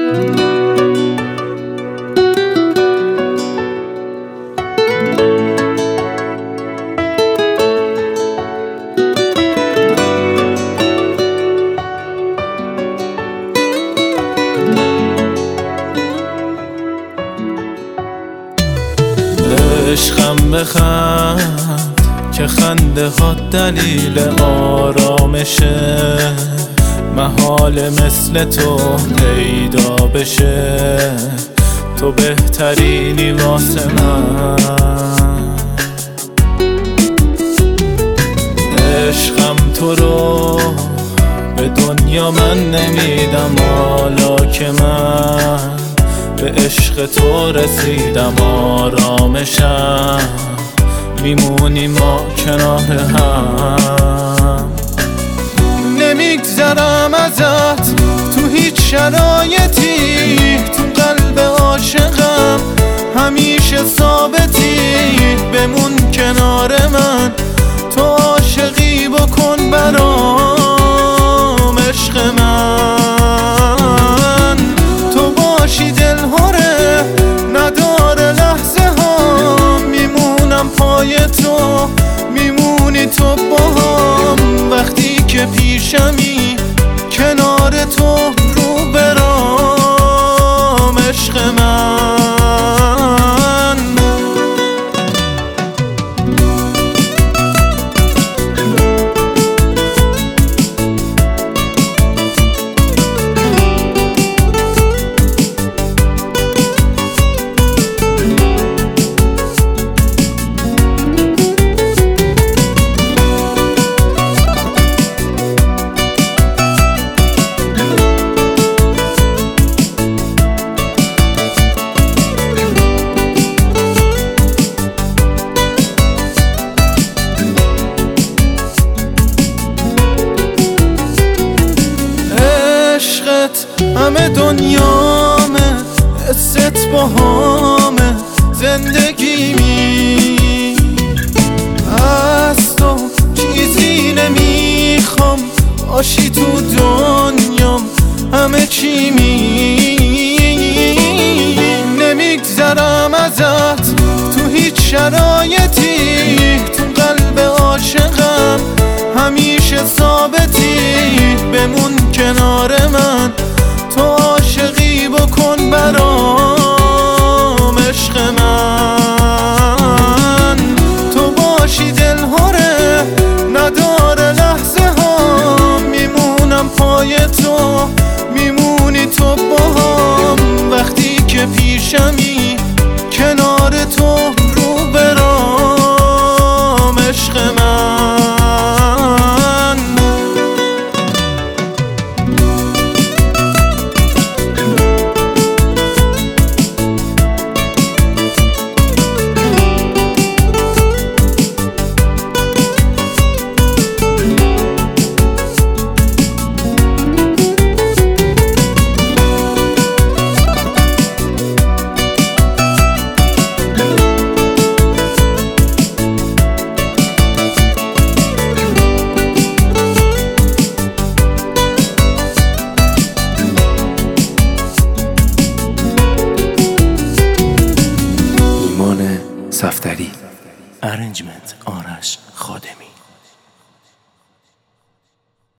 عشقم بخند که خنده ها دلیل آرامشه، محال مثل تو پیدا بشه، تو بهترینی واسه من. عشقم تو رو به دنیا من نمیدم، حالا که من به عشق تو رسیدم آرامشم، میمونیم ما کنار هم. نمیگذرم ازت تو هیچ شرایطی، تو قلب عاشقم همیشه ثابتی، بمون کنار من، تو عاشقی بکن برام عشق من. تو باشی دلهره نداره لحظه ها، میمونم پای تو، میمونی تو باهم، وقتی که پیشمی کنار تو رو برام عشق من. همه دنیامه، حست باهامه، زندگیمی از تو چیزی نمیخوام، باشی تو دنیام همه چیمی. نمیگذرم ازت تو هیچ شرایطی، تو قلب عاشقم همیشه ثابتی، بمون کنار من، تو عاشقی بکن برام عشق من. تو باشی دلهره نداره لحظه ها، میمونم پای تو،